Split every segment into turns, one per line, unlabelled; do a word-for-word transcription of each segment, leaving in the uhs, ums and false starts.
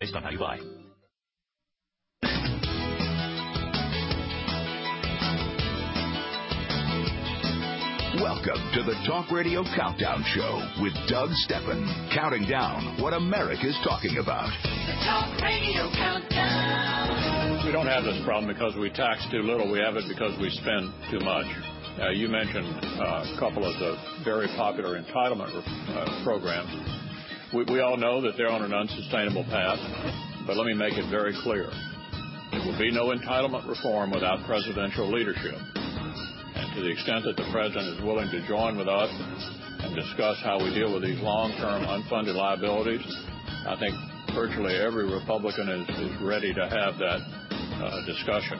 based on how you buy.
Welcome to the Talk Radio Countdown Show with Doug Steffen, counting down what America's talking about.
The Talk Radio Countdown.
We don't have this problem because we tax too little. We have it because we spend too much. Uh, you mentioned uh, a couple of the very popular entitlement uh, programs. We, we all know that they're on an unsustainable path, but let me make it very clear. There will be no entitlement reform without presidential leadership. And to the extent that the president is willing to join with us and discuss how we deal with these long-term unfunded liabilities, I think virtually every Republican is, is ready to have that uh, discussion.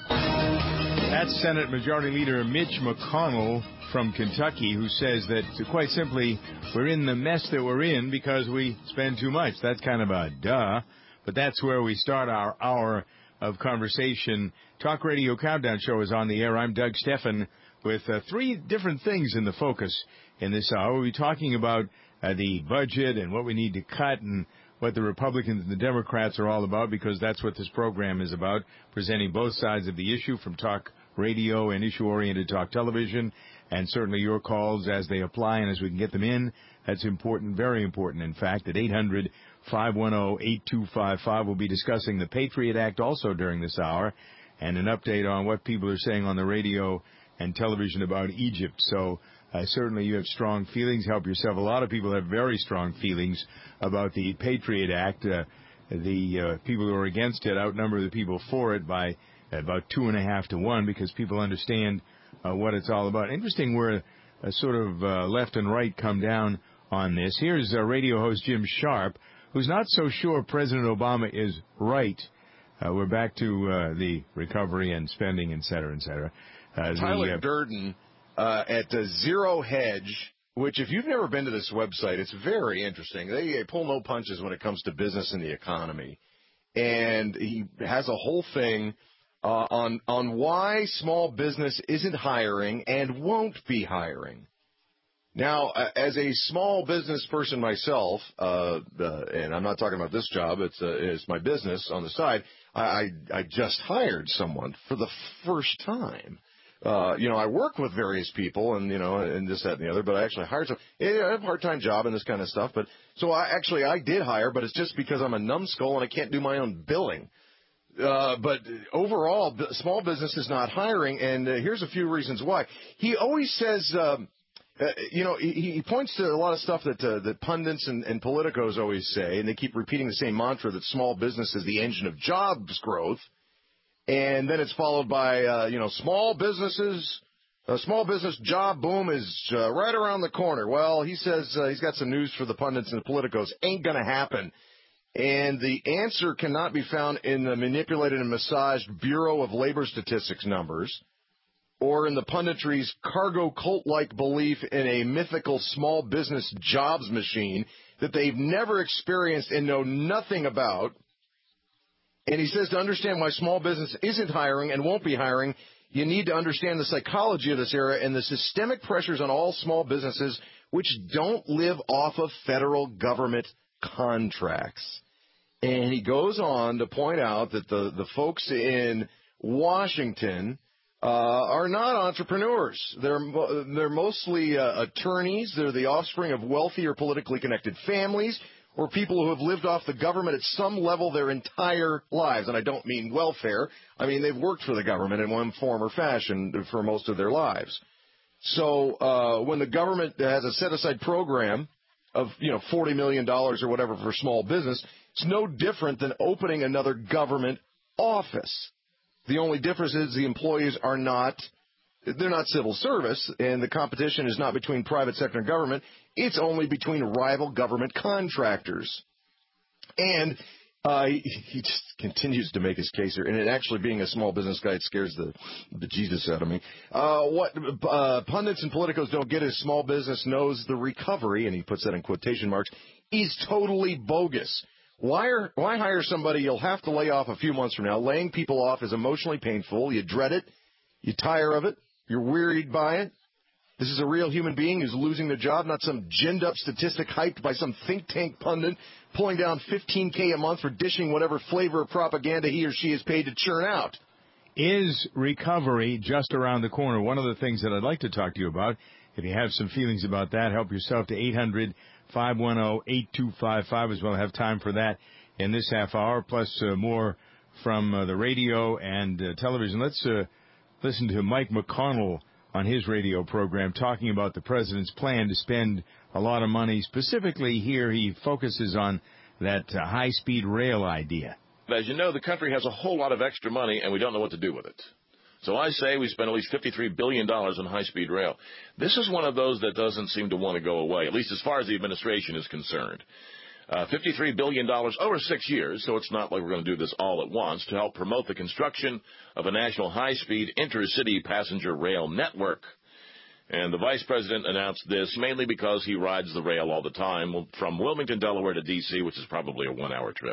That's Senate Majority Leader Mitch McConnell from Kentucky, who says that, quite simply, we're in the mess that we're in because we spend too much. That's kind of a duh, but that's where we start our hour of conversation. Talk Radio Countdown Show is on the air. I'm Doug Steffen with uh, three different things in the focus in this hour. We'll be talking about uh, the budget and what we need to cut and what the Republicans and the Democrats are all about, because that's what this program is about, presenting both sides of the issue from talk radio and issue-oriented talk television, and certainly your calls as they apply and as we can get them in. That's important, very important, in fact, at eight hundred, five one zero, eight two five five. We'll be discussing the Patriot Act also during this hour, and an update on what people are saying on the radio and television about Egypt. So uh, certainly you have strong feelings. Help yourself. A lot of people have very strong feelings about the Patriot Act. Uh, the uh, people who are against it outnumber the people for it by about two and a half to one, because people understand uh, what it's all about. Interesting where uh, sort of uh, left and right come down on this. Here's uh, radio host Jim Sharp, who's not so sure President Obama is right. Uh, we're back to uh, the recovery and spending, et cetera, et cetera. Uh,
Tyler
the, uh,
Durden uh, at uh, Zero Hedge, which if you've never been to this website, it's very interesting. They, they pull no punches when it comes to business and the economy. And he has a whole thing uh, on on why small business isn't hiring and won't be hiring. Now, uh, as a small business person myself, uh, uh, and I'm not talking about this job, it's uh, it's my business on the side, I, I, I just hired someone for the first time. Uh, you know, I work with various people and, you know, and this, that, and the other, but I actually hired some. Yeah, I have a part-time job and this kind of stuff, but so I actually, I did hire, but it's just because I'm a numbskull and I can't do my own billing. Uh, but overall, small business is not hiring, and uh, here's a few reasons why. He always says, um, uh, you know, he, he points to a lot of stuff that uh, that pundits and, and politicos always say, and they keep repeating the same mantra that small business is the engine of jobs growth. And then it's followed by, uh, you know, small businesses, a small business job boom is uh, right around the corner. Well, he says uh, he's got some news for the pundits and the politicos. Ain't going to happen. And the answer cannot be found in the manipulated and massaged Bureau of Labor Statistics numbers or in the punditry's cargo cult-like belief in a mythical small business jobs machine that they've never experienced and know nothing about. And he says to understand why small business isn't hiring and won't be hiring, you need to understand the psychology of this era and the systemic pressures on all small businesses which don't live off of federal government contracts. And he goes on to point out that the, the folks in Washington uh, are not entrepreneurs. They're, they're mostly uh, attorneys. They're the offspring of wealthy or politically connected families, or people who have lived off the government at some level their entire lives. And I don't mean welfare. I mean they've worked for the government in one form or fashion for most of their lives. So uh, when the government has a set-aside program of, you know, forty million dollars or whatever for small business, it's no different than opening another government office. The only difference is the employees are not, they're not civil service, and the competition is not between private sector and government. It's only between rival government contractors. And uh, he, he just continues to make his case here. And it actually, being a small business guy, it scares the, the Jesus out of me. Uh, what uh, pundits and politicos don't get is small business knows the recovery, and he puts that in quotation marks, is totally bogus. Why, are, why hire somebody you'll have to lay off a few months from now? Laying people off is emotionally painful. You dread it. You tire of it. You're wearied by it. This is a real human being who's losing their job, not some ginned-up statistic hyped by some think tank pundit pulling down fifteen K a month for dishing whatever flavor of propaganda he or she is paid to churn out.
Is recovery just around the corner? One of the things that I'd like to talk to you about, if you have some feelings about that, help yourself to eight hundred, five one zero, eight two five five as well. Have time for that in this half hour, plus uh, more from uh, the radio and uh, television. Let's uh, listen to Mike McConnell on his radio program talking about the president's plan to spend a lot of money. Specifically here, he focuses on that uh, high-speed rail idea.
As you know, the country has a whole lot of extra money, and we don't know what to do with it. So I say we spend at least fifty-three billion dollars on high-speed rail. This is one of those that doesn't seem to want to go away, at least as far as the administration is concerned. Uh, fifty-three billion dollars over six years, so it's not like we're going to do this all at once, to help promote the construction of a national high-speed intercity passenger rail network. And the vice president announced this mainly because he rides the rail all the time from Wilmington, Delaware to D C, which is probably a one-hour trip.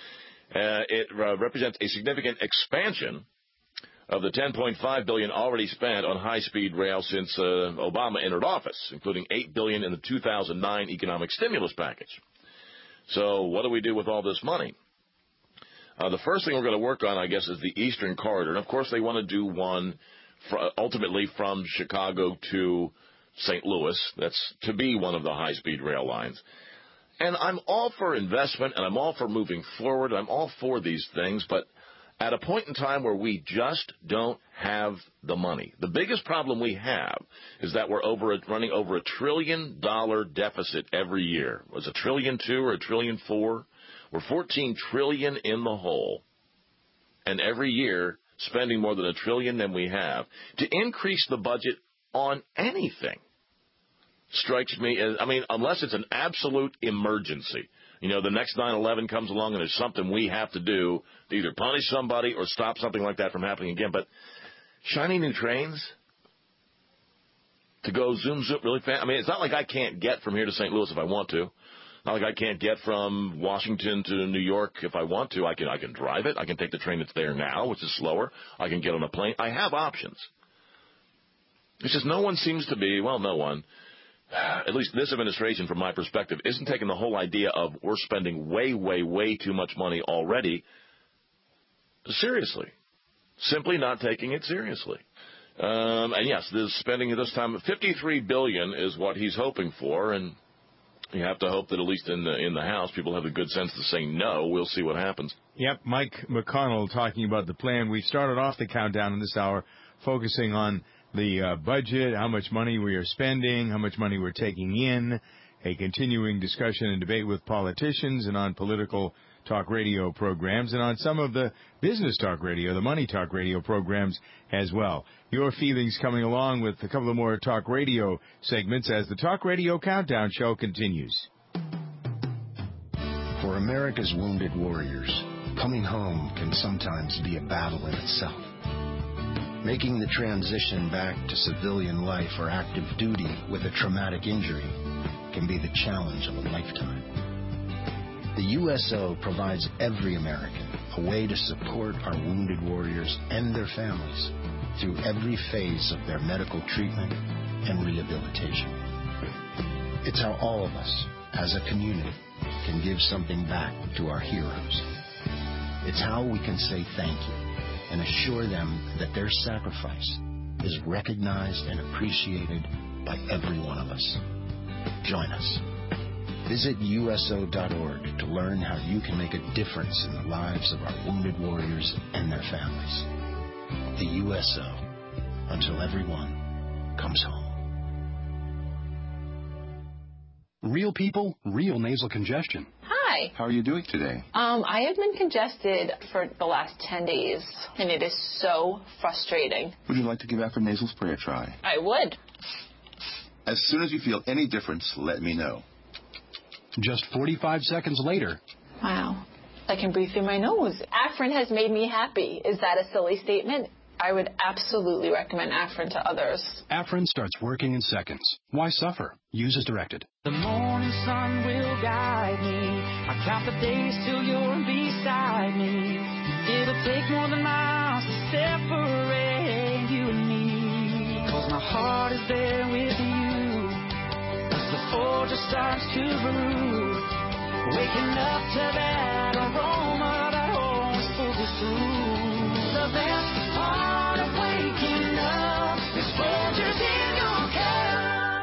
Uh, it uh, represents a significant expansion of the ten point five billion dollars already spent on high-speed rail since uh, Obama entered office, including eight billion dollars in the two thousand nine economic stimulus package. So what do we do with all this money? Uh, the first thing we're going to work on, I guess, is the Eastern Corridor. And, of course, they want to do one fr- ultimately from Chicago to Saint Louis. That's to be one of the high-speed rail lines. And I'm all for investment, and I'm all for moving forward. I'm all for these things, but at a point in time where we just don't have the money. The biggest problem we have is that we're over a, running over a trillion dollar deficit every year. Was it a trillion two or a trillion four? We're fourteen trillion in the hole. And every year spending more than a trillion than we have. To increase the budget on anything strikes me as, I mean, unless it's an absolute emergency. You know, the next nine eleven comes along and there's something we have to do to either punish somebody or stop something like that from happening again. But shiny new trains to go zoom, zoom really fast. I mean, it's not like I can't get from here to Saint Louis if I want to. Not like I can't get from Washington to New York if I want to. I can I can drive it. I can take the train that's there now, which is slower. I can get on a plane. I have options. It's just no one seems to be, well, no one, at least this administration, from my perspective, isn't taking the whole idea of we're spending way, way, way too much money already seriously. Simply not taking it seriously. Um, and yes, the spending at this time, fifty-three billion dollars is what he's hoping for, and you have to hope that at least in the in the House, people have the good sense to say no. We'll see what happens.
Yep, Mike McConnell talking about the plan. We started off the countdown in this hour focusing on the uh, budget, how much money we are spending, how much money we're taking in, a continuing discussion and debate with politicians and on political talk radio programs and on some of the business talk radio, the money talk radio programs as well. Your feelings coming along with a couple of more talk radio segments as the Talk Radio Countdown Show continues.
For America's wounded warriors, coming home can sometimes be a battle in itself. Making the transition back to civilian life or active duty with a traumatic injury can be the challenge of a lifetime. The U S O provides every American a way to support our wounded warriors and their families through every phase of their medical treatment and rehabilitation. It's how all of us, as a community, can give something back to our heroes. It's how we can say thank you and assure them that their sacrifice is recognized and appreciated by every one of us. Join us. Visit U S O dot org to learn how you can make a difference in the lives of our wounded warriors and their families. The U S O, until everyone comes home.
Real people, real nasal congestion.
Hi.
How are you doing today?
Um, I have been congested for the last ten days, and it is so frustrating.
Would you like to give Afrin nasal spray a try?
I would.
As soon as you feel any difference, let me know. Just forty-five seconds later.
Wow. I can breathe through my nose. Afrin has made me happy. Is that a silly statement? I would absolutely recommend Afrin to others.
Afrin starts working in seconds. Why suffer? Use as directed.
The morning sun will guide me. I count the days till you're beside me. It'll take more than miles to separate you and me. 'Cause my heart is there with starts to brew. Waking up to that aroma that always pulls us through. The best part of waking up is Folgers in your cup.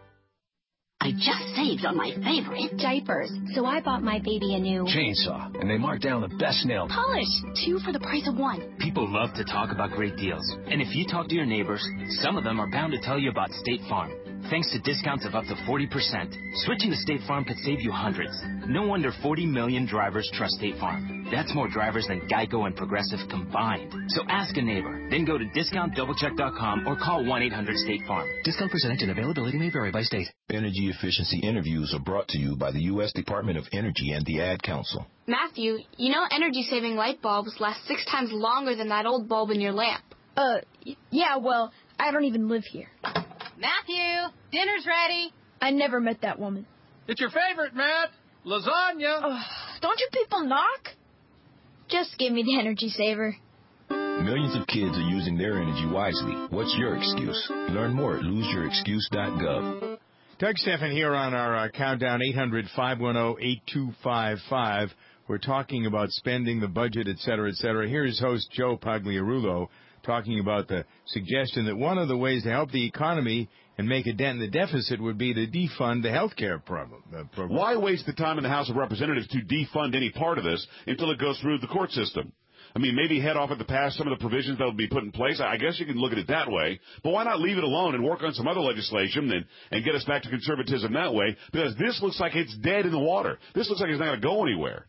I just saved on my favorite diapers, so I bought my baby a new
chainsaw, and they marked down the best nail
polish, two for the price of one.
People love to talk about great deals, and if you talk to your neighbors, some of them are bound to tell you about State Farm. Thanks to discounts of up to forty percent, switching to State Farm could save you hundreds. No wonder forty million drivers trust State Farm. That's more drivers than Geico and Progressive combined. So ask a neighbor, then go to discount double check dot com or call one eight hundred state farm.
Discount percentage and availability may vary by state.
Energy efficiency interviews are brought to you by the U S Department of Energy and the Ad Council.
Matthew, you know energy-saving light bulbs last six times longer than that old bulb in your lamp.
Uh, yeah, well, I don't even live here.
Matthew, dinner's ready.
I never met that woman.
It's your favorite, Matt. Lasagna.
Uh, don't you people knock? Just give me the energy saver.
Millions of kids are using their energy wisely. What's your excuse? Learn more at lose your excuse dot gov.
Doug Stephan here on our uh, countdown, eight hundred, five one zero, eight two five five. We're talking about spending, the budget, et cetera, et cetera. Here's host Joe Pagliarulo talking about the suggestion that one of the ways to help the economy and make a dent in the deficit would be to defund the health care problem, uh, program.
Why waste the time in the House of Representatives to defund any part of this until it goes through the court system? I mean, maybe head off at the pass some of the provisions that will be put in place. I guess you can look at it that way. But why not leave it alone and work on some other legislation and, and get us back to conservatism that way? Because this looks like it's dead in the water. This looks like it's not going to go anywhere.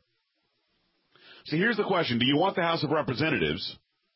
So here's the question. Do you want the House of Representatives,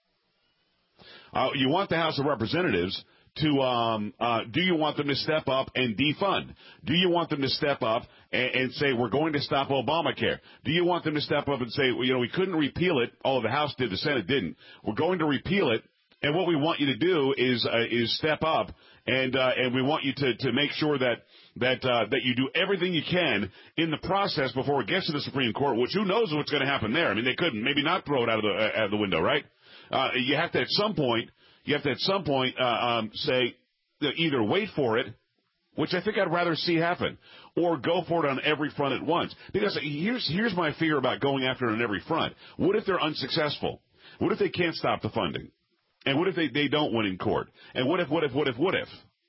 uh, you want the House of Representatives to, um, uh, do you want them to step up and defund? Do you want them to step up and, and say, we're going to stop Obamacare? Do you want them to step up and say, well, you know, we couldn't repeal it, although the House did, the Senate didn't. We're going to repeal it, and what we want you to do is, uh, is step up, and, uh, and we want you to, to make sure that, that, uh, that you do everything you can in the process before it gets to the Supreme Court, which who knows what's going to happen there. I mean, they couldn't, maybe not throw it out of the, uh, out of the window, right? Uh, you have to at some point, You have to at some point uh, um, say, either wait for it, which I think I'd rather see happen, or go for it on every front at once. Because here's here's my fear about going after it on every front. What if they're unsuccessful? What if they can't stop the funding? And what if they, they don't win in court? And what if, what if, what if, what if?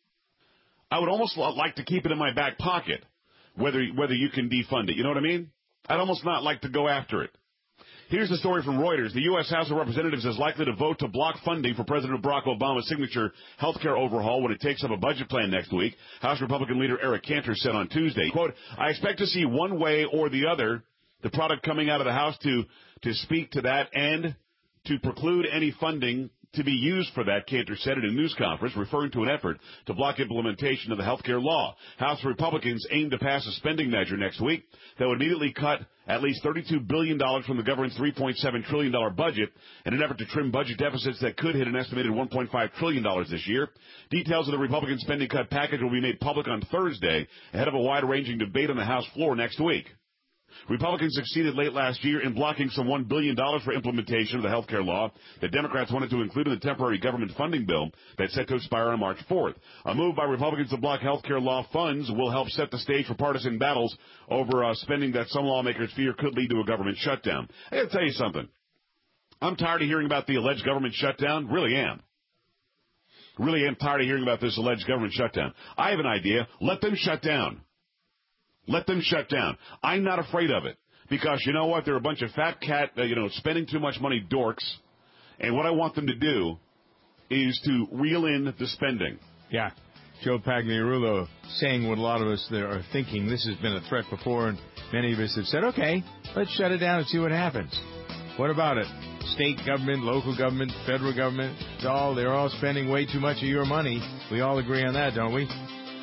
I would almost like to keep it in my back pocket, whether whether you can defund it. You know what I mean? I'd almost not like to go after it. Here's the story from Reuters. The U S House of Representatives is likely to vote to block funding for President Barack Obama's signature health care overhaul when it takes up a budget plan next week. House Republican leader Eric Cantor said on Tuesday, quote, I expect to see one way or the other the product coming out of the House to, to speak to that and to preclude any funding to be used for that, Cantor said in a news conference, referring to an effort to block implementation of the health care law. House Republicans aim to pass a spending measure next week that would immediately cut at least thirty-two billion dollars from the government's three point seven trillion dollars budget in an effort to trim budget deficits that could hit an estimated one point five trillion dollars this year. Details of the Republican spending cut package will be made public on Thursday ahead of a wide-ranging debate on the House floor next week. Republicans succeeded late last year in blocking some one billion dollars for implementation of the health care law that Democrats wanted to include in the temporary government funding bill that's set to expire on March fourth. A move by Republicans to block health care law funds will help set the stage for partisan battles over uh, spending that some lawmakers fear could lead to a government shutdown. I got to tell you something. I'm tired of hearing about the alleged government shutdown. Really am. Really am tired of hearing about this alleged government shutdown. I have an idea. Let them shut down. Let them shut down. I'm not afraid of it because you know what? They're a bunch of fat cat, uh, you know, spending too much money dorks. And what I want them to do is to reel in the spending.
Yeah. Joe Pagliarulo saying what a lot of us there are thinking. This has been a threat before, and many of us have said, okay, let's shut it down and see what happens. What about it? State government, local government, federal government, it's all, they're all spending way too much of your money. We all agree on that, don't we?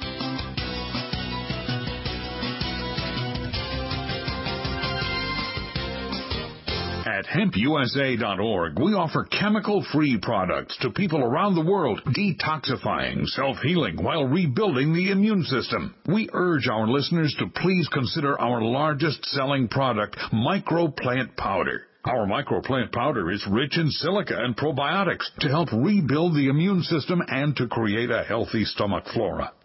At hemp U S A dot org, we offer chemical-free products to people around the world, detoxifying, self-healing, while rebuilding the immune system. We urge our listeners to please consider our largest-selling product, Microplant Powder. Our Microplant Powder is rich in silica and probiotics to help rebuild the immune system and to create a healthy stomach flora.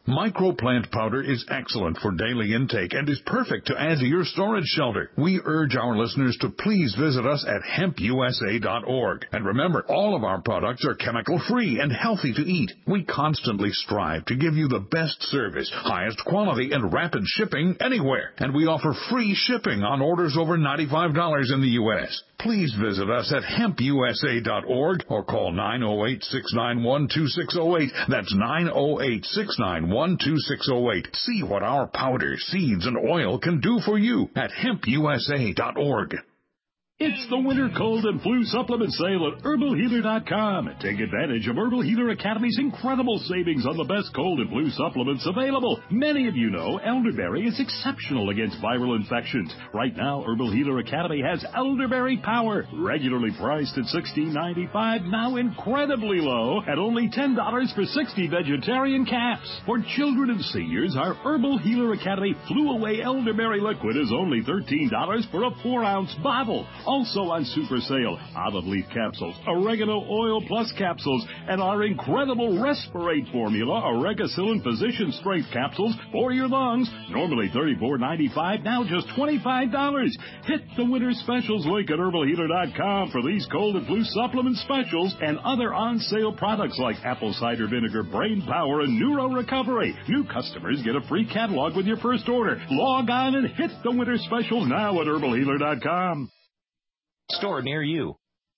Microplant powder is excellent for daily intake and is perfect to add to your storage shelter. We urge our listeners to please visit us at hemp U S A dot org. And remember, all of our products are chemical-free and healthy to eat. We constantly strive to give you the best service, highest quality, and rapid shipping anywhere. And we offer free shipping on orders over ninety-five dollars in the U S Please visit us at hemp U S A dot org or call nine oh eight, six nine one, two six oh eight. That's nine oh eight, six nine one, two six oh eight. See what our powder, seeds, and oil can do for you at hemp U S A dot org.
It's the winter cold and flu supplement sale at herbal healer dot com. Take advantage of Herbal Healer Academy's incredible savings on the best cold and flu supplements available. Many of you know elderberry is exceptional against viral infections. Right now, Herbal Healer Academy has Elderberry Power, regularly priced at sixteen ninety-five, now incredibly low at only ten dollars for sixty vegetarian caps. For children and seniors, our Herbal Healer Academy Flu Away Elderberry Liquid is only thirteen dollars for a four ounce bottle. Also on super sale, olive leaf capsules, oregano oil plus capsules, and our incredible Respirate formula, Oregacillin Physician Strength capsules for your lungs. Normally thirty-four ninety-five, now just twenty-five dollars. Hit the winter specials link at herbal healer dot com for these cold and flu supplement specials and other on-sale products like apple cider vinegar, brain power, and neuro recovery. New customers get a free catalog with your first order. Log on and hit the winter specials now at herbal healer dot com.
Store near you.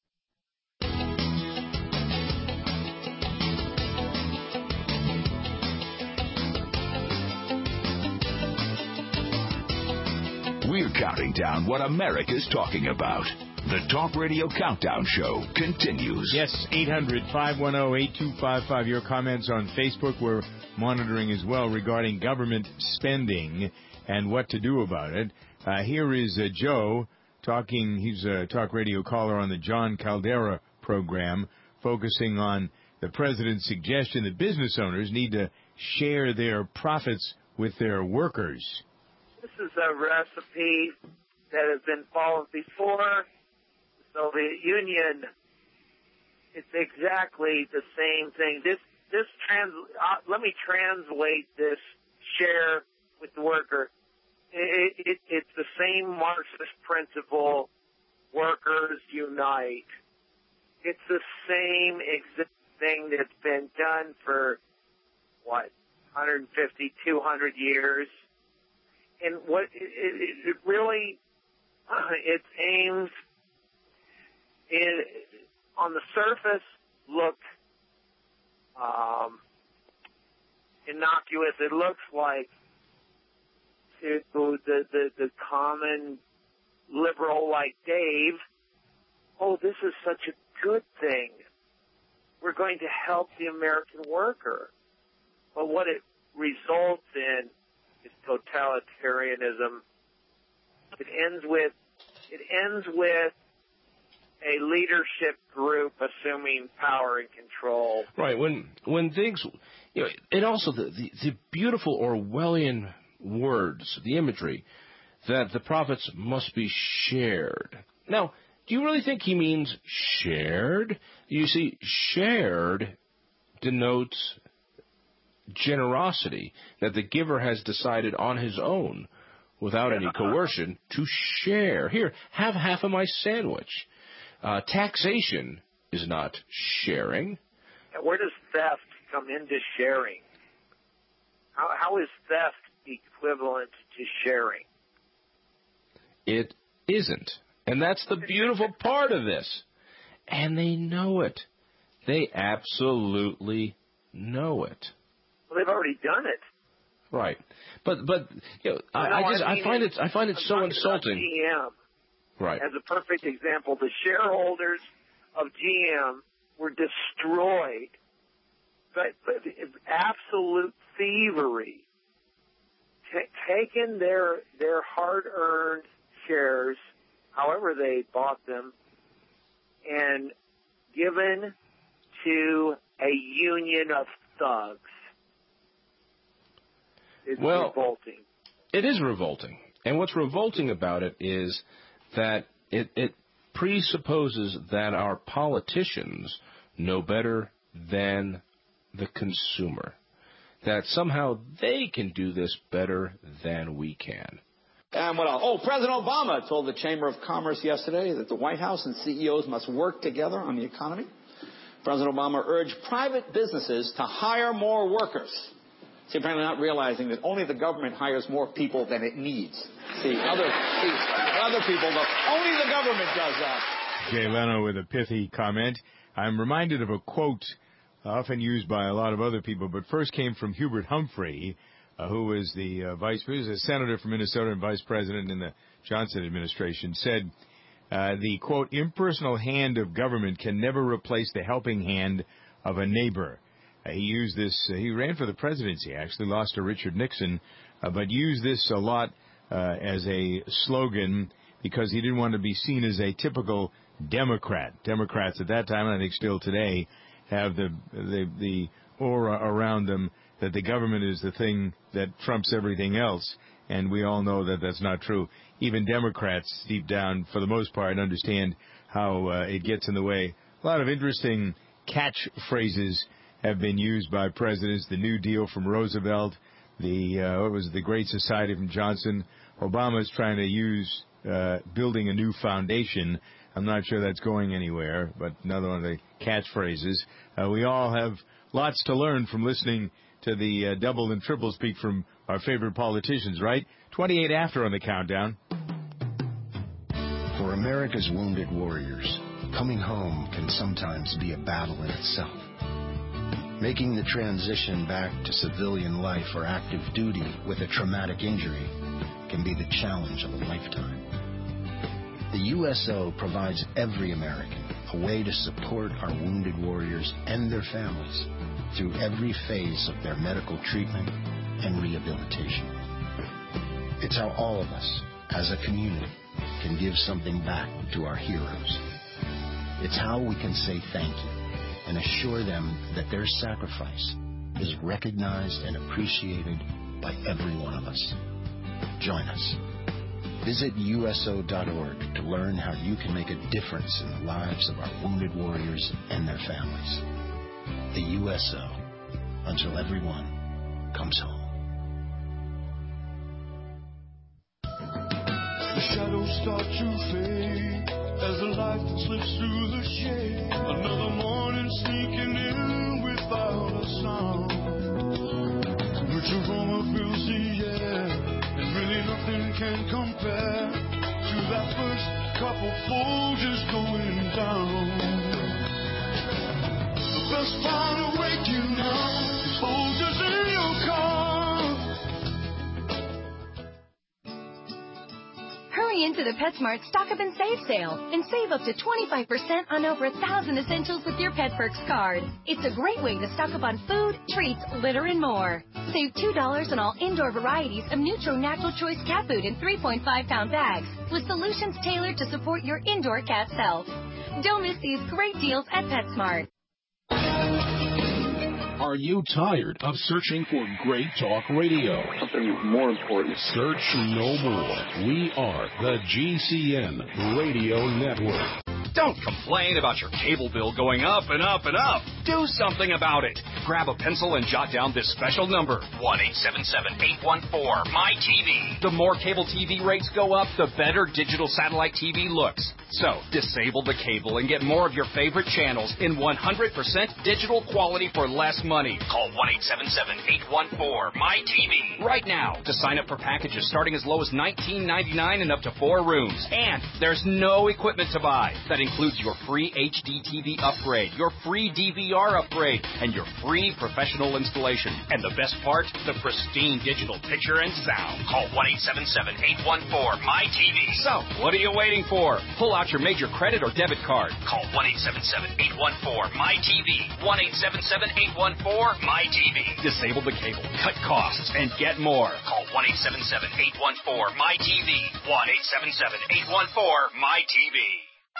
We're counting down what America's talking about. The Talk Radio Countdown Show continues.
Yes, eight hundred, five one zero, eight two five five. Your comments on Facebook we're monitoring as well regarding government spending and what to do about it. Uh, here is uh, Joe. Talking, he's a talk radio caller on the John Caldera program, focusing on the president's suggestion that business owners need to share their profits with their workers.
This is a recipe that has been followed before the Soviet Union. It's exactly the same thing. This, this trans. Uh, let me translate this: share with the worker. It, it, it's the same Marxist principle, workers unite. It's the same exact thing that's been done for, what, one fifty, two hundred years. And what it, it, it really, uh, it aims, in, on the surface, look um, innocuous. It looks like to the, the, the common liberal like Dave, oh, this is such a good thing. We're going to help the American worker. But what it results in is totalitarianism. It ends with, it ends with a leadership group assuming power and control.
Right. When, when things, you know, and also the, the, the beautiful Orwellian words, the imagery, that the profits must be shared. Now, do you really think he means shared? You see, shared denotes generosity, that the giver has decided on his own, without any coercion, to share. Here, have half of my sandwich. Uh, taxation is not sharing.
And where does theft come into sharing? How, how is theft equivalent to sharing?
It isn't. And that's the beautiful part of this. And they know it. They absolutely know it.
Well, they've already done it.
Right. But but you know, I,
no,
I just
I, mean,
I find it I find it
I'm
so insulting.
G M.
Right.
As a perfect example, the shareholders of G M were destroyed, but, but absolute thievery. T- taken their their hard-earned shares, however they bought them, and given to a union of thugs. It's
well,
revolting.
It is revolting. And what's revolting about it is that it, it presupposes that our politicians know better than the consumer. that somehow they can do this better than we can.
And what else? Oh, President Obama told the Chamber of Commerce yesterday that the White House and C E Os must work together on the economy. President Obama urged private businesses to hire more workers. See, apparently not realizing that only the government hires more people than it needs. See, other, see, other people, though, only the government does that.
Jay Leno with a pithy comment. I'm reminded of a quote often used by a lot of other people, but first came from Hubert Humphrey, uh, who was the uh, vice president, a senator from Minnesota and vice president in the Johnson administration, said, uh, the, quote, impersonal hand of government can never replace the helping hand of a neighbor. Uh, he used this, uh, he ran for the presidency, actually lost to Richard Nixon, uh, but used this a lot uh, as a slogan because he didn't want to be seen as a typical Democrat. Democrats at that time, and I think still today, have the, the the aura around them that the government is the thing that trumps everything else, and we all know that that's not true. Even Democrats, deep down, for the most part, understand how uh, it gets in the way. A lot of interesting catchphrases have been used by presidents. The New Deal from Roosevelt, the uh, what was it, the Great Society from Johnson. Obama's trying to use uh, building a new foundation. I'm not sure that's going anywhere, but another one of the catchphrases. Uh, we all have lots to learn from listening to the uh, double and triple speak from our favorite politicians, right? twenty-eight after on the countdown.
For America's wounded warriors, coming home can sometimes be a battle in itself. Making the transition back to civilian life or active duty with a traumatic injury can be the challenge of a lifetime. The U S O provides every American a way to support our wounded warriors and their families through every phase of their medical treatment and rehabilitation. It's how all of us, as a community, can give something back to our heroes. It's how we can say thank you and assure them that their sacrifice is recognized and appreciated by every one of us. Join us. Visit U S O dot org to learn how you can make a difference in the lives of our wounded warriors and their families. The U S O, until everyone comes home.
The shadows start to fade as the light slips through the shade. Another morning sneaking in without a sound. Rich aroma fills the air. And really nothing can compare to that first cup of Folgers going down. The best part of waking up is Folgers in your car.
Hurry into the PetSmart Stock Up and Save sale and save up to twenty-five percent on over a thousand essentials with your PetPerks card. It's a great way to stock up on food, treats, litter, and more. Save two dollars on all indoor varieties of Nutro Natural Choice cat food in three point five pound bags with solutions tailored to support your indoor cat's health. Don't miss these great deals at PetSmart.
Are you tired of searching for great talk radio?
Something more important.
Search no more. We are the G C N Radio Network.
Don't complain about your cable bill going up and up and up. Do something about it. Grab a pencil and jot down this special number, one eight seven seven, eight one four, M Y T V. The more cable T V rates go up, the better digital satellite T V looks. So, disable the cable and get more of your favorite channels in one hundred percent digital quality for less money. Call one eight seven seven, eight one four, M Y T V right now to sign up for packages starting as low as nineteen ninety-nine and up to four rooms. And there's no equipment to buy. That includes your free H D T V upgrade, your free D V R upgrade, and your free professional installation. And the best part, the pristine digital picture and sound. Call one eight seven seven, eight one four, M Y T V. So, what are you waiting for? Pull out your major credit or debit card. Call one eight seven seven, eight one four, M Y T V. one eight seven seven, eight one four, M Y T V. Disable the cable, cut costs, and get more. Call one eight seven seven, eight one four, M Y T V. one eight seven seven, eight one four, M Y T V.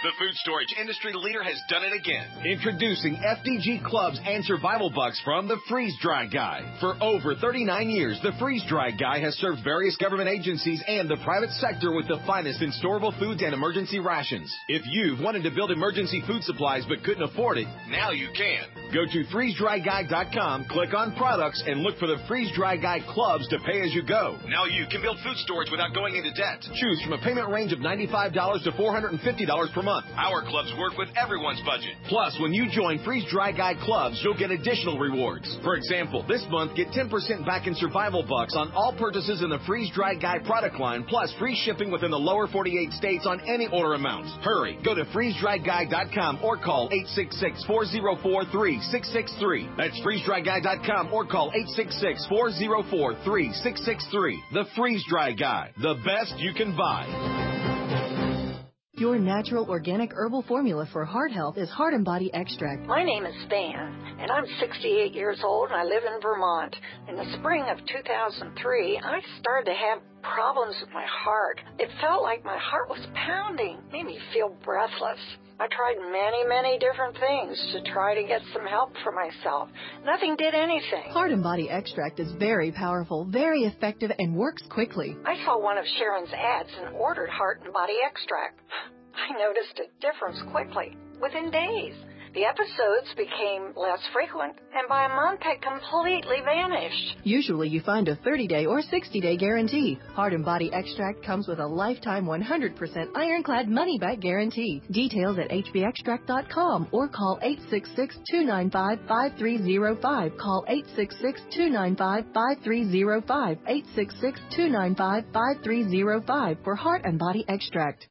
The food storage industry leader has done it again.
Introducing F D G Clubs and Survival Bucks from the Freeze Dry Guy. For over thirty-nine years, the Freeze Dry Guy has served various government agencies and the private sector with the finest in storable foods and emergency rations. If you've wanted to build emergency food supplies but couldn't afford it,
now you can.
Go to freeze dry guy dot com, click on products, and look for the Freeze Dry Guy Clubs to pay as you go.
Now you can build food storage without going into debt.
Choose from a payment range of ninety-five dollars to four hundred fifty dollars per month.
Our clubs work with everyone's budget.
Plus, when you join Freeze Dry Guy Clubs, you'll get additional rewards. For example, this month, get ten percent back in Survival Bucks on all purchases in the Freeze Dry Guy product line, plus free shipping within the lower forty-eight states on any order amount. Hurry, go to freeze dry guy dot com or call eight six six, four zero four, three six six three. That's freeze dry guy dot com or call eight six six, four zero four, three six six three. The Freeze Dry Guy, the best you can buy.
Your natural organic herbal formula for heart health is Heart and Body Extract.
My name is Van, and I'm sixty-eight years old, and I live in Vermont. In the spring of two thousand three, I started to have problems with my heart. It felt like my heart was pounding, made me feel breathless. I tried many, many different things to try to get some help for myself. Nothing did anything.
Heart and Body Extract is very powerful, very effective, and works quickly.
I saw one of Sharon's ads and ordered Heart and Body Extract. I noticed a difference quickly, within days. The episodes became less frequent, and by a month had completely vanished.
Usually you find a thirty-day or sixty-day guarantee. Heart and Body Extract comes with a lifetime one hundred percent ironclad money-back guarantee. Details at h b extract dot com or call eight six six, two nine five, five three zero five. Call eight six six, two nine five, five three zero five. eight six six, two nine five, five three zero five for Heart and Body Extract.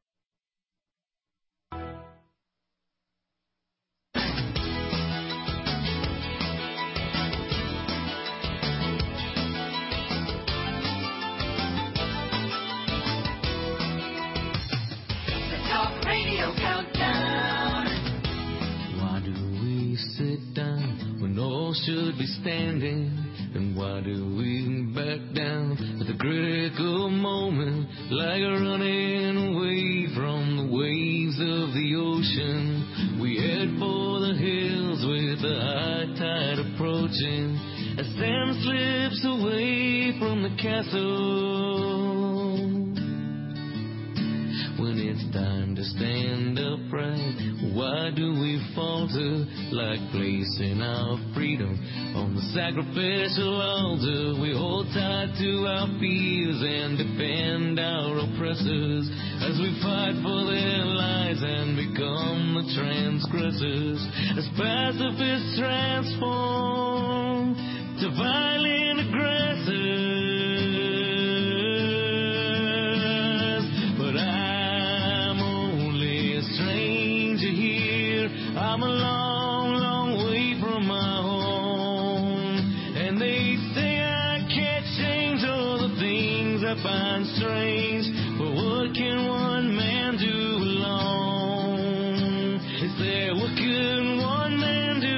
Why do we sit down when all should be standing? And why do we back down at the critical moment, like running away from the waves of the ocean? We head for the hills with the high tide approaching, as Sam slips away from the castle. When it's time to stand upright, why do we falter, like placing our freedom on the sacrificial altar? We hold tight to our fears and defend our oppressors as we fight for their lives and become the transgressors. As pacifists transform to violent aggressors. I'm a long, long way from my home, and they say I can't change all the things I find strange, but what can one man do alone? Is there, what can one man do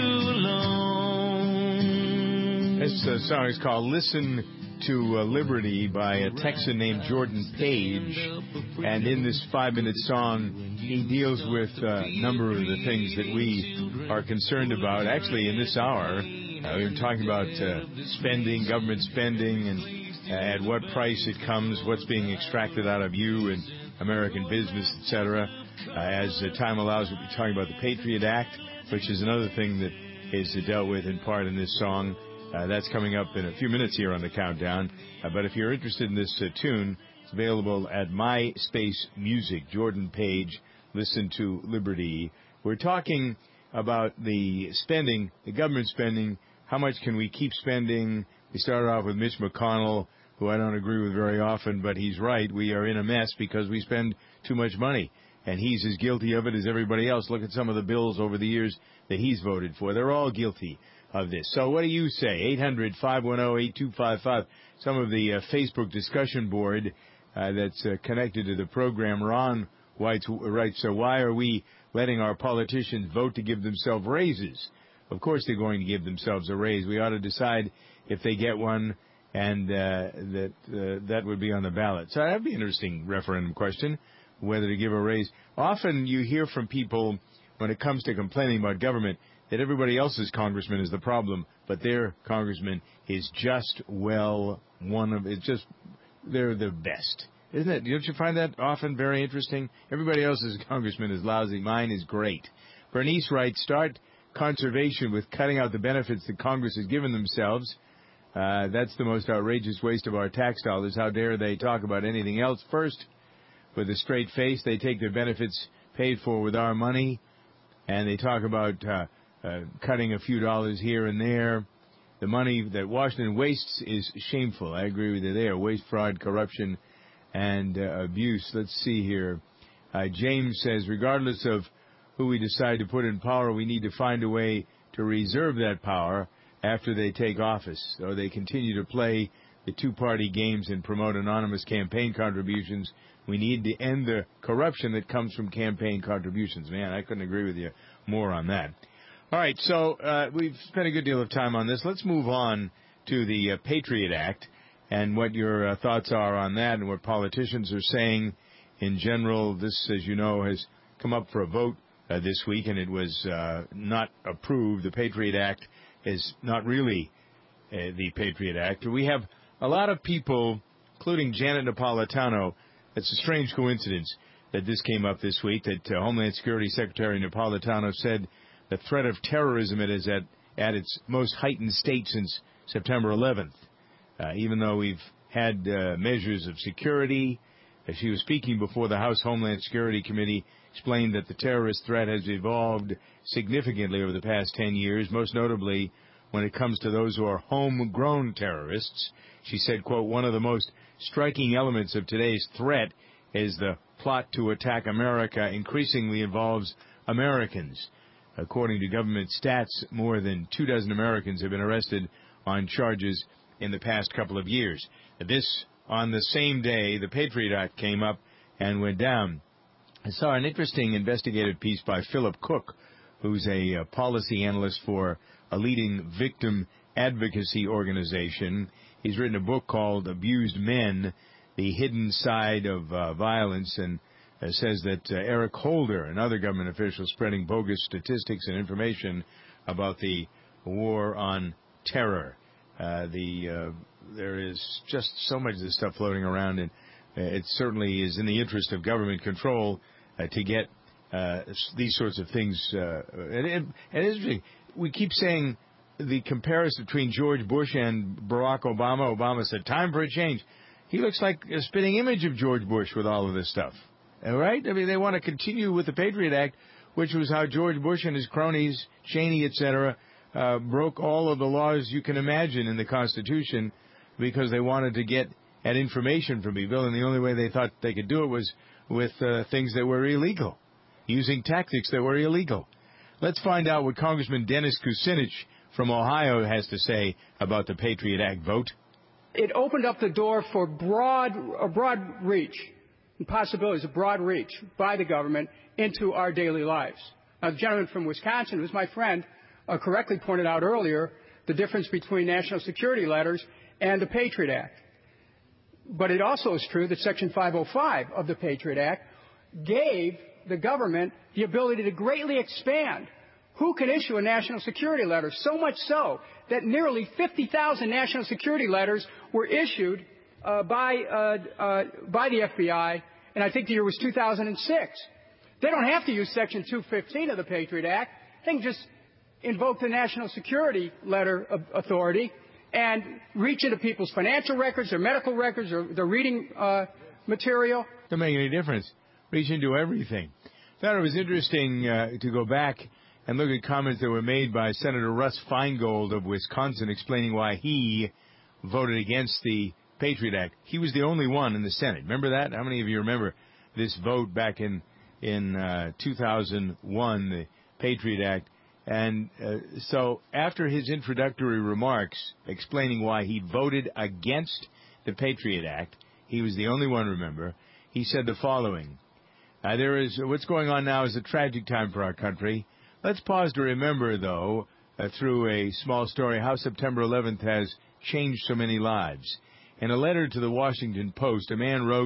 alone?
This uh, song is called Listen to uh, Liberty by a Texan named Jordan Page, and in this five-minute song he deals with uh, a number of the things that we are concerned about. Actually, in this hour, uh, we were talking about uh, spending, government spending, and uh, at what price it comes, what's being extracted out of you and American business, et cetera. Uh, as uh, time allows, we'll be talking about the Patriot Act, which is another thing that is uh, dealt with in part in this song. Uh, that's coming up in a few minutes here on the countdown. Uh, but if you're interested in this uh, tune, it's available at MySpace Music. Jordan Page, Listen to Liberty. We're talking about the spending, the government spending. How much can we keep spending? We started off with Mitch McConnell, who I don't agree with very often, but he's right. We are in a mess because we spend too much money. And he's as guilty of it as everybody else. Look at some of the bills over the years that he's voted for. They're all guilty of this. So what do you say? eight hundred, five one zero, eight two five five. Some of the uh, Facebook discussion board uh, that's uh, connected to the program. Ron writes, writes, so why are we letting our politicians vote to give themselves raises? Of course they're going to give themselves a raise. We ought to decide if they get one, and uh, that uh, that would be on the ballot. So that would be an interesting referendum question. whether to give a raise. Often you hear from people when it comes to complaining about government that everybody else's congressman is the problem, but their congressman is just, well, one of, it's just, they're the best. Isn't it? Don't you find that often very interesting? Everybody else's congressman is lousy. Mine is great. Bernice writes, start conservation with cutting out the benefits that Congress has given themselves. Uh, that's the most outrageous waste of our tax dollars. How dare they talk about anything else first? With a straight face, they take their benefits paid for with our money, and they talk about uh, uh, cutting a few dollars here and there. The money that Washington wastes is shameful. I agree with you there. Waste, fraud, corruption, and uh, abuse. Let's see here. Uh, James says, regardless of who we decide to put in power, we need to find a way to reserve that power after they take office, or they continue to play the two-party games and promote anonymous campaign contributions. We need to end the corruption that comes from campaign contributions. Man, I couldn't agree with you more on that. All right, so uh, we've spent a good deal of time on this. Let's move on to the uh, Patriot Act and what your uh, thoughts are on that and what politicians are saying in general. This, as you know, has come up for a vote uh, this week, and it was uh, not approved. The Patriot Act is not really uh, the Patriot Act. We have a lot of people, including Janet Napolitano. It's a strange coincidence that this came up this week, that uh, Homeland Security Secretary Napolitano said the threat of terrorism is at, at its most heightened state since September eleventh. Uh, even though we've had uh, measures of security, as she was speaking before the House Homeland Security Committee, explained that the terrorist threat has evolved significantly over the past ten years, most notably when it comes to those who are homegrown terrorists. She said, quote, one of the most striking elements of today's threat is the plot to attack America increasingly involves Americans. According to government stats, more than two dozen Americans have been arrested on charges in the past couple of years. This, on the same day, the Patriot Act came up and went down. I saw an interesting investigative piece by Philip Cook, who's a uh, policy analyst for a leading victim advocacy organization. He's written a book called Abused Men, The Hidden Side of uh, Violence, and uh, says that uh, Eric Holder and other government officials spreading bogus statistics and information about the war on terror. Uh, the uh, there is just so much of this stuff floating around, and uh, it certainly is in the interest of government control uh, to get uh, these sorts of things. Uh, and, and, and it's, we keep saying the comparison between George Bush and Barack Obama. Obama said, time for a change. He looks like a spitting image of George Bush with all of this stuff. All right? I mean, they want to continue with the Patriot Act, which was how George Bush and his cronies, Cheney, et cetera, uh, broke all of the laws you can imagine in the Constitution because they wanted to get at information from people, and the only way they thought they could do it was with uh, things that were illegal, using tactics that were illegal. Let's find out what Congressman Dennis Kucinich from Ohio has to say about the Patriot Act vote.
It opened up the door for broad, a broad reach, and possibilities of broad reach by the government into our daily lives. Now, the gentleman from Wisconsin, who's my friend, uh, correctly pointed out earlier the difference between national security letters and the Patriot Act. But it also is true that Section five oh five of the Patriot Act gave the government the ability to greatly expand who can issue a national security letter, so much so that nearly fifty thousand national security letters were issued uh, by, uh, uh, by the F B I, and I think the year was two thousand six. They don't have to use Section two fifteen of the Patriot Act. They can just invoke the National Security Letter Authority and reach into people's financial records, their medical records, or their reading uh, material.
Doesn't make any difference. Reach into everything. Thought it was interesting uh, to go back and look at comments that were made by Senator Russ Feingold of Wisconsin explaining why he voted against the Patriot Act. He was the only one in the Senate. Remember that? How many of you remember this vote back in, in uh, two thousand one, the Patriot Act? And uh, so after his introductory remarks explaining why he voted against the Patriot Act, he was the only one, remember, he said the following. Uh, there is what's going on now is a tragic time for our country. Let's pause to remember, though, uh, through a small story, how September eleventh has changed so many lives. In a letter to the Washington Post, a man wrote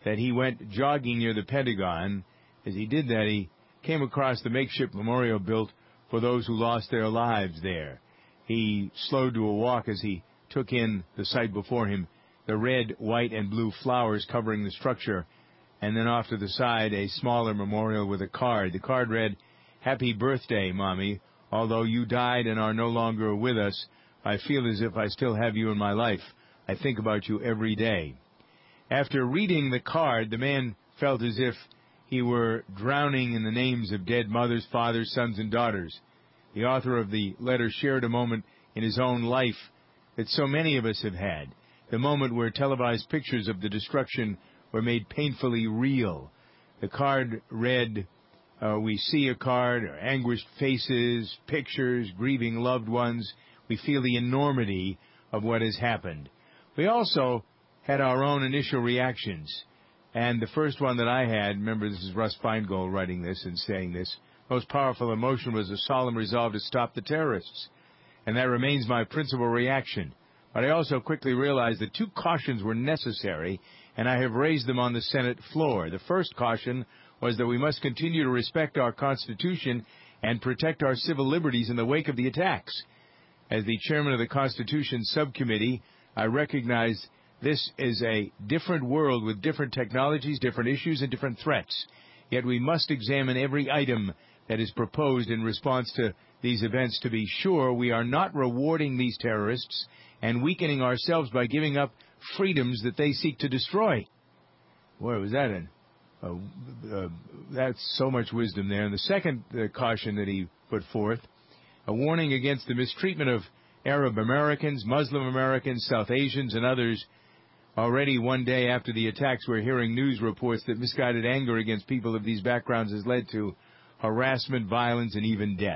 that he went jogging near the Pentagon. As he did that, he came across the makeshift memorial built for those who lost their lives there. He slowed to a walk as he took in the sight before him, the red, white, and blue flowers covering the structure, and then off to the side, a smaller memorial with a card. The card read, "Happy birthday, Mommy. Although you died and are no longer with us, I feel as if I still have you in my life. I think about you every day." After reading the card, the man felt as if he were drowning in the names of dead mothers, fathers, sons, and daughters. The author of the letter shared a moment in his own life that so many of us have had, the moment where televised pictures of the destruction were made painfully real. The card read, uh, we see a card, or anguished faces, pictures, grieving loved ones. We feel the enormity of what has happened. We also had our own initial reactions. And the first one that I had, remember this is Russ Feingold writing this and saying this, most powerful emotion was a solemn resolve to stop the terrorists. And that remains my principal reaction. But I also quickly realized that two cautions were necessary, and I have raised them on the Senate floor. The first caution was that we must continue to respect our Constitution and protect our civil liberties in the wake of the attacks. As the chairman of the Constitution Subcommittee, I recognize this is a different world with different technologies, different issues, and different threats. Yet we must examine every item that is proposed in response to these events to be sure we are not rewarding these terrorists and weakening ourselves by giving up freedoms that they seek to destroy. Boy, was that in? Uh, uh, that's so much wisdom there. And the second uh, caution that he put forth, a warning against the mistreatment of Arab Americans, Muslim Americans, South Asians, and others. Already one day after the attacks, we're hearing news reports that misguided anger against people of these backgrounds has led to harassment, violence, and even death.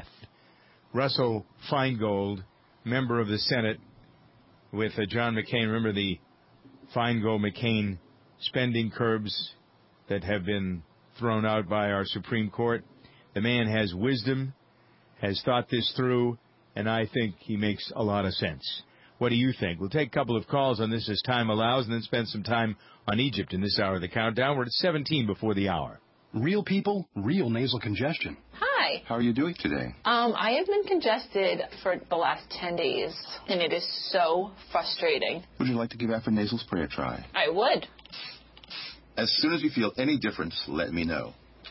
Russell Feingold, member of the Senate, with uh, John McCain. Remember the Feingold-McCain spending curbs that have been thrown out by our Supreme Court. The man has wisdom, has thought this through, and I think he makes a lot of sense. What do you think? We'll take a couple of calls on this as time allows and then spend some time on Egypt in this hour of the countdown. We're at seventeen before the hour.
Real people, real nasal congestion.
Hi.
How are you doing today?
Um, I have been congested for the last ten days, and it is so frustrating.
Would you like to give Afrin Nasal Spray a try?
I would.
As soon as you feel any difference, let me know.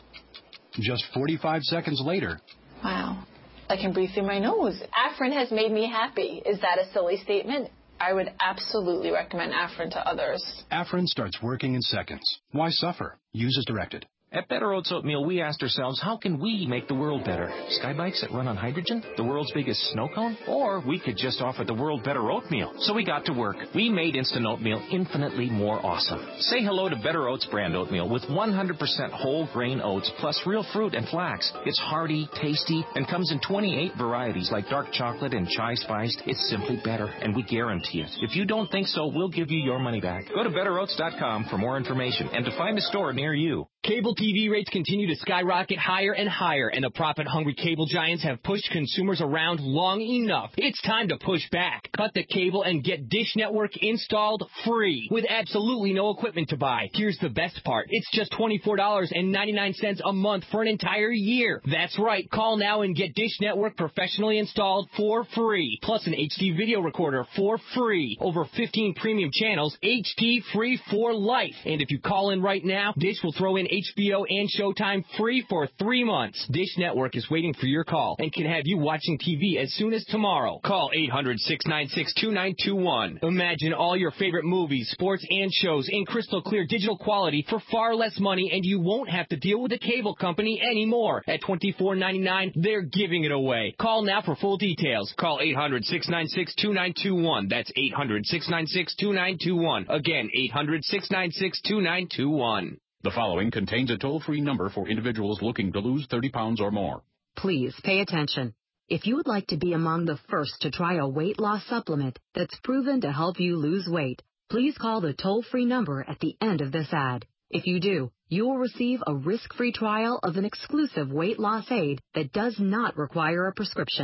Just forty-five seconds later.
Wow. I can breathe through my nose. Afrin has made me happy. Is that a silly statement? I would absolutely recommend Afrin to others.
Afrin starts working in seconds. Why suffer? Use as directed.
At Better Oats Oatmeal, we asked ourselves, how can we make the world better? Skybikes that run on hydrogen? The world's biggest snow cone? Or we could just offer the world better oatmeal. So we got to work. We made instant oatmeal infinitely more awesome. Say hello to Better Oats brand oatmeal with one hundred percent whole grain oats plus real fruit and flax. It's hearty, tasty, and comes in twenty-eight varieties like dark chocolate and chai spiced. It's simply better, and we guarantee it. If you don't think so, we'll give you your money back. Go to better oats dot com for more information and to find a store near you.
Cable T V rates continue to skyrocket higher and higher, and the profit-hungry cable giants have pushed consumers around long enough. It's time to push back. Cut the cable and get Dish Network installed free with absolutely no equipment to buy. Here's the best part. It's just twenty-four dollars and ninety-nine cents a month for an entire year. That's right. Call now and get Dish Network professionally installed for free. Plus an H D video recorder for free. Over fifteen premium channels, H D free for life. And if you call in right now, Dish will throw in H B O and Showtime free for three months. Dish Network is waiting for your call and can have you watching T V as soon as tomorrow. Call eight hundred, six nine six, two nine two one. Imagine all your favorite movies, sports, and shows in crystal clear digital quality for far less money, and you won't have to deal with a cable company anymore. At twenty-four ninety-nine, they're giving it away. Call now for full details. Call eight hundred, six nine six, two nine two one. That's eight hundred, six nine six, two nine two one. Again, eight hundred, six nine six, two nine two one.
The following contains a toll-free number for individuals looking to lose thirty pounds or more.
Please pay attention. If you would like to be among the first to try a weight loss supplement that's proven to help you lose weight, please call the toll-free number at the end of this ad. If you do, you will receive a risk-free trial of an exclusive weight loss aid that does not require a prescription.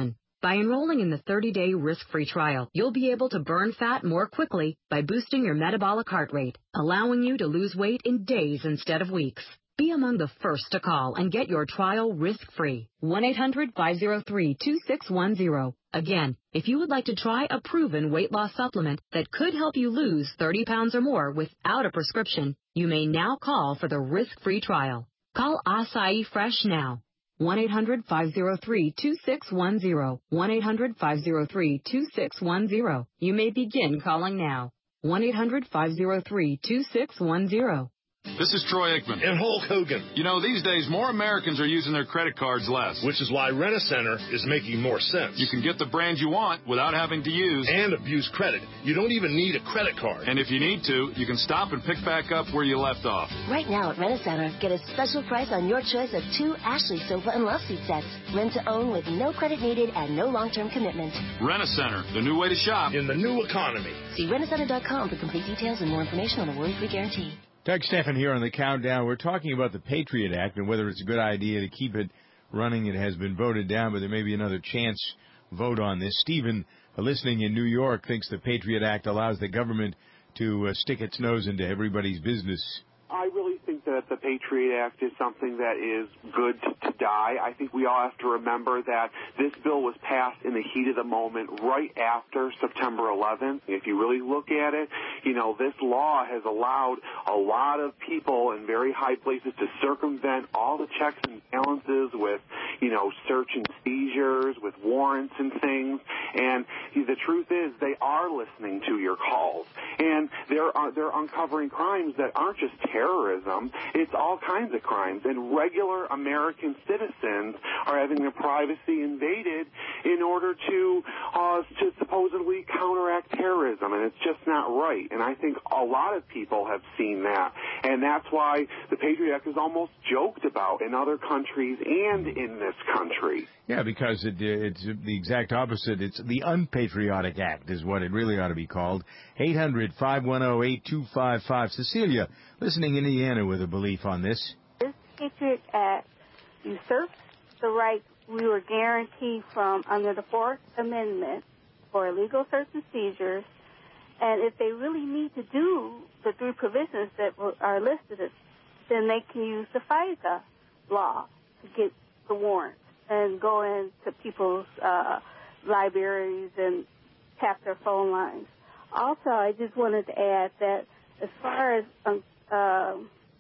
By enrolling in the thirty-day risk-free trial, you'll be able to burn fat more quickly by boosting your metabolic heart rate, allowing you to lose weight in days instead of weeks. Be among the first to call and get your trial risk-free. one eight hundred five oh three two six one zero. Again, if you would like to try a proven weight loss supplement that could help you lose thirty pounds or more without a prescription, you may now call for the risk-free trial. Call Acai Fresh now. one eight hundred five oh three two six one zero. one eight hundred five oh three two six one zero. You may begin calling now. one eight hundred five oh three two six one zero.
This is Troy Aikman.
And Hulk Hogan.
You know, these days, more Americans are using their credit cards less.
Which is why Rent-A-Center is making more sense.
You can get the brand you want without having to use...
And abuse credit. You don't even need a credit card.
And if you need to, you can stop and pick back up where you left off.
Right now at Rent-A-Center, get a special price on your choice of two Ashley sofa and love seat sets. Rent to own with no credit needed and no long-term commitment.
Rent-A-Center, the new way to shop.
In the new economy.
See rent a center dot com for complete details and more information on the worry-free guarantee.
Doug Stephan here on the Countdown. We're talking about the Patriot Act and whether it's a good idea to keep it running. It has been voted down, but there may be another chance vote on this. Stephen, listening in New York, thinks the Patriot Act allows the government to uh, stick its nose into everybody's business.
I really think that the Patriot Act is something that is good to, to die. I think we all have to remember that this bill was passed in the heat of the moment right after September eleventh. If you really look at it, you know, this law has allowed a lot of people in very high places to circumvent all the checks and balances with, you know, search and seizures, with warrants and things. And the truth is they are listening to your calls. And they're, uh, they're uncovering crimes that aren't just terrorism. It's all kinds of crimes. And regular American citizens are having their privacy invaded in order to, uh, to supposedly counteract terrorism. And it's just not right. And I think a lot of people have seen that. And that's why the Patriot Act is almost joked about in other countries and in this country.
Yeah, because it, it's the exact opposite. It's the Unpatriotic Act is what it really ought to be called. eight hundred five one zero eight two five five. Cecilia, listening in Indiana with a belief on this.
This Patriot Act usurps the rights we were guaranteed from under the Fourth Amendment for illegal search and seizures. And if they really need to do the three provisions that are listed, then they can use the FISA law to get the warrants and go into people's uh, libraries and tap their phone lines. Also, I just wanted to add that as far as um, uh,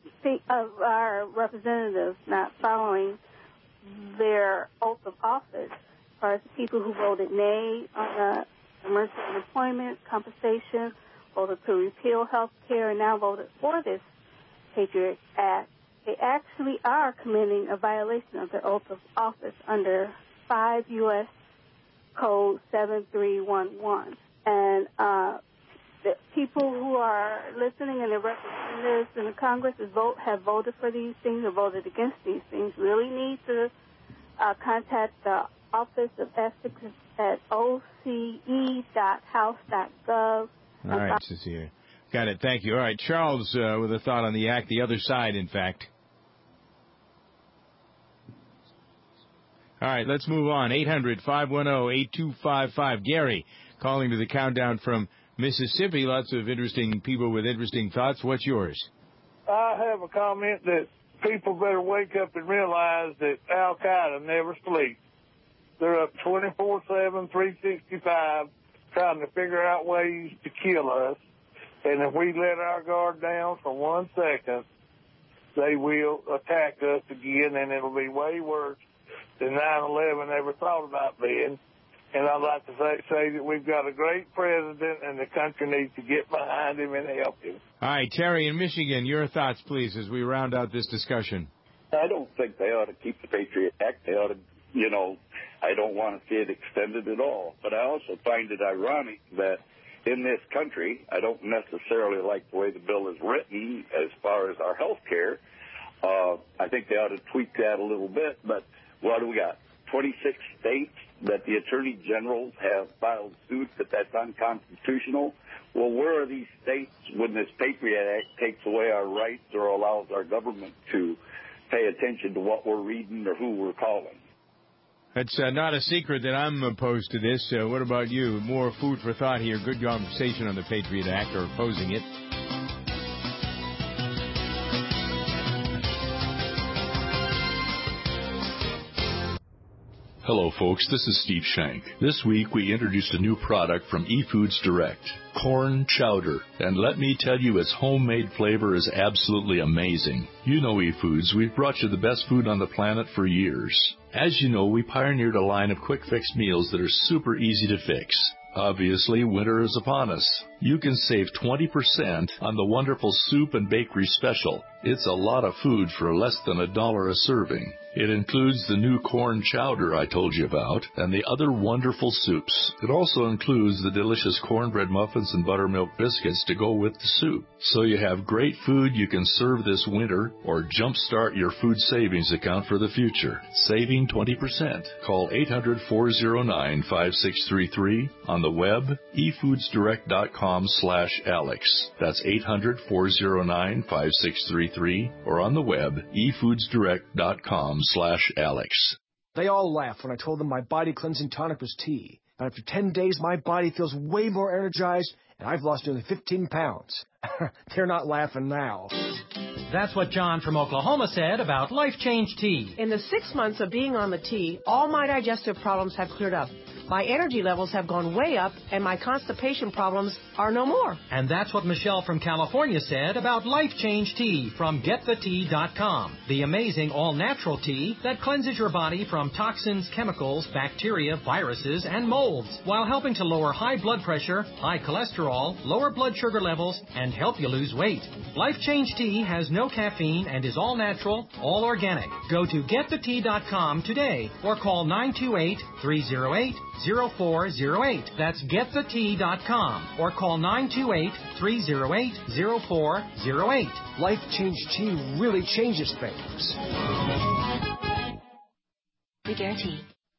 of our representatives not following their oath of office, as far as people who voted nay on the emergency unemployment compensation, voted to repeal health care, and now voted for this Patriot Act, they actually are committing a violation of their oath of office under five U S Code seven three one one. And uh, the people who are listening and the representatives in the Congress is vote, have voted for these things or voted against these things really need to uh, contact the Office of Ethics at O C E dot house dot gov.
All right, Cecilia. Got it. Thank you. All right, Charles uh, with a thought on the act, the other side, in fact. All right, let's move on. eight hundred five one zero eight two five five. Gary, calling to the Countdown from Mississippi. Lots of interesting people with interesting thoughts. What's yours?
I have a comment that people better wake up and realize that Al-Qaeda never sleeps. They're up twenty-four seven, three sixty-five, trying to figure out ways to kill us. And if we let our guard down for one second, they will attack us again, and it'll be way worse than nine eleven ever thought about being. And I'd like to say, say that we've got a great president, and the country needs to get behind him and help him.
All right, Terry in Michigan, your thoughts, please, as we round out this discussion.
I don't think they ought to keep the Patriot Act. They ought to, you know, I don't want to see it extended at all. But I also find it ironic that in this country, I don't necessarily like the way the bill is written as far as our health care. Uh, I think they ought to tweak that a little bit. But what do we got? twenty-six states that the attorney generals have filed suits that that's unconstitutional. Well, where are these states when this Patriot Act takes away our rights or allows our government to pay attention to what we're reading or who we're calling?
It's uh, not a secret that I'm opposed to this. Uh, what about you? More food for thought here. Good conversation on the Patriot Act or opposing it.
Hello, folks. This is Steve Shank. This week, we introduced a new product from eFoods Direct, corn chowder. And let me tell you, its homemade flavor is absolutely amazing. You know eFoods. We've brought you the best food on the planet for years. As you know, we pioneered a line of quick-fix meals that are super easy to fix. Obviously, winter is upon us. You can save twenty percent on the wonderful soup and bakery special. It's a lot of food for less than a dollar a serving. It includes the new corn chowder I told you about and the other wonderful soups. It also includes the delicious cornbread muffins and buttermilk biscuits to go with the soup. So you have great food you can serve this winter or jumpstart your food savings account for the future. Saving twenty percent. Call eight hundred, four oh nine, five six three three. On the web, e foods direct dot com slash Alex. That's eight hundred, four oh nine, five six three three or on the web, e foods direct dot com slash Alex.
They all laughed when I told them my body cleansing tonic was tea. But after ten days, my body feels way more energized, and I've lost nearly fifteen pounds. They're not laughing now.
That's what John from Oklahoma said about Life Change Tea.
In the six months of being on the tea, all my digestive problems have cleared up. My energy levels have gone way up, and my constipation problems are no more.
And that's what Michelle from California said about Life Change Tea from get the tea dot com. The amazing all-natural tea that cleanses your body from toxins, chemicals, bacteria, viruses, and molds, while helping to lower high blood pressure, high cholesterol, lower blood sugar levels, and help you lose weight. Life Change Tea has no caffeine and is all natural, all organic. Go to get the tea dot com today or call nine two eight, three oh eight, oh four oh eight. That's get the tea dot com or call nine two eight, three oh eight, oh four oh eight.
Life Change Tea really changes things.
We guarantee.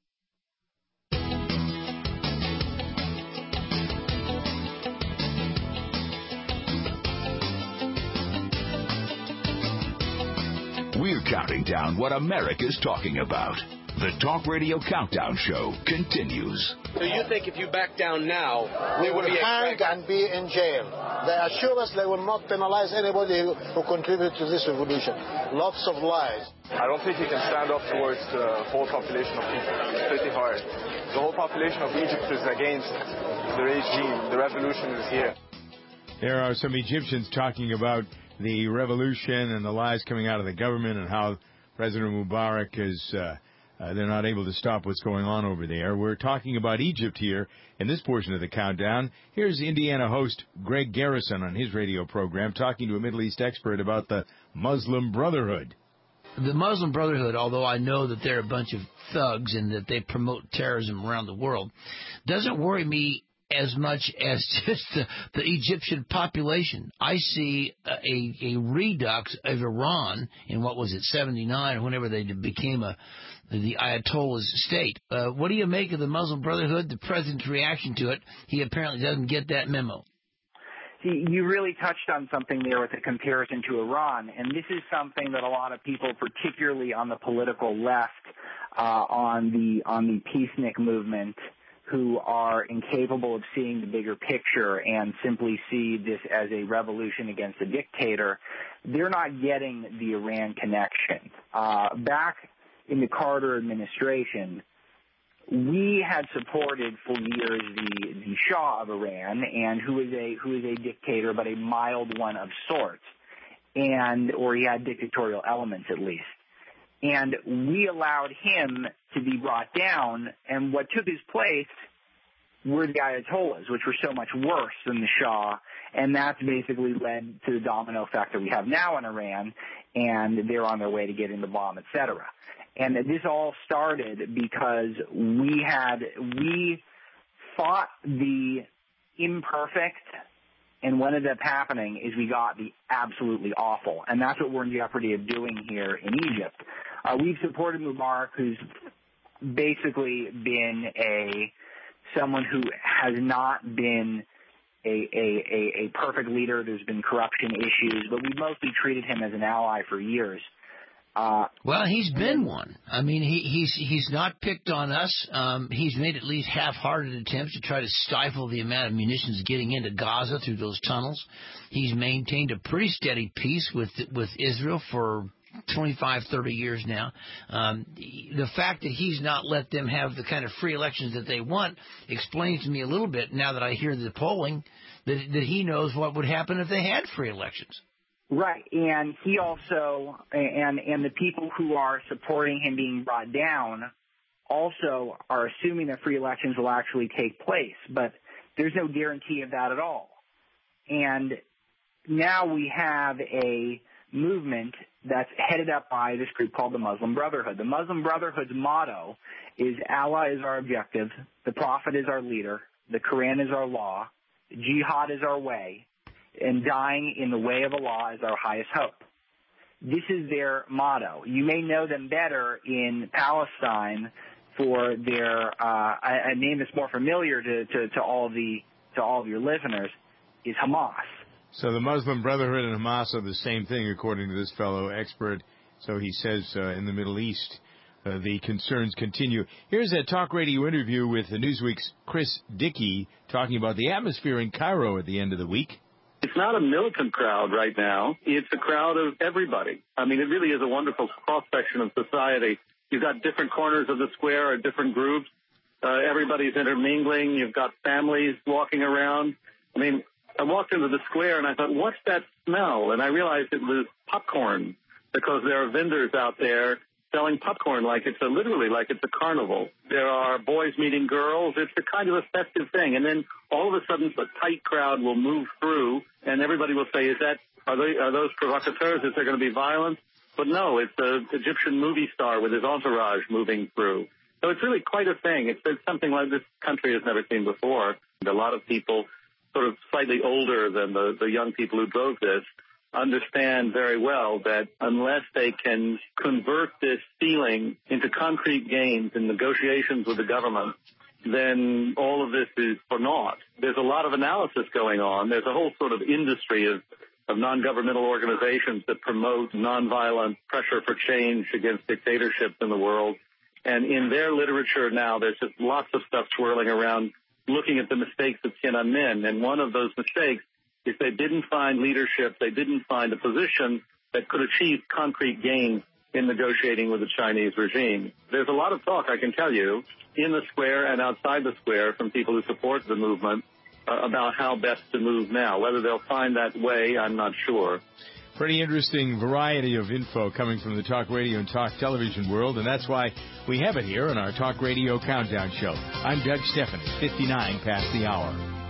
We're counting down what America's talking about. The Talk Radio Countdown Show continues.
So you think if you back down now,
we
will
will
be
hang and be in jail? They assure us they will not penalize anybody who, who contributed to this revolution. Lots of lies.
I don't think you can stand up towards the whole population of people. It's pretty hard. The whole population of Egypt is against the regime. The revolution is here.
There are some Egyptians talking about the revolution and the lies coming out of the government and how President Mubarak is, uh, uh, they're not able to stop what's going on over there. We're talking about Egypt here in this portion of the countdown. Here's Indiana host Greg Garrison on his radio program talking to a Middle East expert about the Muslim Brotherhood.
The Muslim Brotherhood, although I know that they're a bunch of thugs and that they promote terrorism around the world, doesn't worry me as much as just the, the Egyptian population. I see a, a redux of Iran in, what was it, seventy-nine, or whenever they became a the Ayatollah's state. Uh, what do you make of the Muslim Brotherhood, the president's reaction to it? He apparently doesn't get that memo.
See, you really touched on something there with a comparison to Iran, and this is something that a lot of people, particularly on the political left, uh, on the on the peacenik movement, who are incapable of seeing the bigger picture and simply see this as a revolution against a dictator, they're not getting the Iran connection. Uh, back in the Carter administration, we had supported for years the, the Shah of Iran, and who is a who is a dictator, but a mild one of sorts, and or he had dictatorial elements at least. And we allowed him to be brought down, and what took his place were the Ayatollahs, which were so much worse than the Shah, and that's basically led to the domino effect that we have now in Iran, and they're on their way to getting the bomb, et cetera. And this all started because we had, we fought the imperfect, and what ended up happening is we got the absolutely awful, and that's what we're in jeopardy of doing here in Egypt. Uh, we've supported Mubarak, who's basically been a someone who has not been a, a, a, a perfect leader. There's been corruption issues, but we've mostly treated him as an ally for years. Uh,
well, he's been one. I mean, he, he's he's not picked on us. Um, he's made at least half-hearted attempts to try to stifle the amount of munitions getting into Gaza through those tunnels. He's maintained a pretty steady peace with with Israel for twenty-five, thirty years now. Um, the fact that he's not let them have the kind of free elections that they want explains to me a little bit, now that I hear the polling, that, that he knows what would happen if they had free elections.
Right, and he also, and and the people who are supporting him being brought down also are assuming that free elections will actually take place, but there's no guarantee of that at all. And now we have a movement that's headed up by this group called the Muslim Brotherhood. The Muslim Brotherhood's motto is Allah is our objective, the Prophet is our leader, the Quran is our law, jihad is our way, and dying in the way of Allah is our highest hope. This is their motto. You may know them better in Palestine for their uh, a, a name that's more familiar to, to, to all of the to all of your listeners is Hamas.
So the Muslim Brotherhood and Hamas are the same thing, according to this fellow expert. So he says uh, in the Middle East, uh, the concerns continue. Here's a talk radio interview with the Newsweek's Chris Dickey talking about the atmosphere in Cairo at the end of the week.
It's not a militant crowd right now. It's a crowd of everybody. I mean, it really is a wonderful cross-section of society. You've got different corners of the square or different groups. Uh, everybody's intermingling. You've got families walking around. I mean, I walked into the square and I thought, what's that smell? And I realized it was popcorn, because there are vendors out there selling popcorn like it's a, literally like it's a carnival. There are boys meeting girls. It's a kind of a festive thing. And then all of a sudden a tight crowd will move through and everybody will say, is that, are they, are those provocateurs? Is there going to be violence? But no, it's an Egyptian movie star with his entourage moving through. So it's really quite a thing. It's, it's something like this country has never seen before. And a lot of people, sort of slightly older than the, the young people who drove this, understand very well that unless they can convert this feeling into concrete gains in negotiations with the government, then all of this is for naught. There's a lot of analysis going on. There's a whole sort of industry of, of non-governmental organizations that promote nonviolent pressure for change against dictatorships in the world. And in their literature now, there's just lots of stuff swirling around looking at the mistakes of Tiananmen. And one of those mistakes is they didn't find leadership, they didn't find a position that could achieve concrete gains in negotiating with the Chinese regime. There's a lot of talk, I can tell you, in the square and outside the square from people who support the movement uh, about how best to move now. Whether they'll find that way, I'm not sure.
Pretty interesting variety of info coming from the talk radio and talk television world, and that's why we have it here on our Talk Radio Countdown Show. I'm Doug Stephan, fifty-nine past the hour.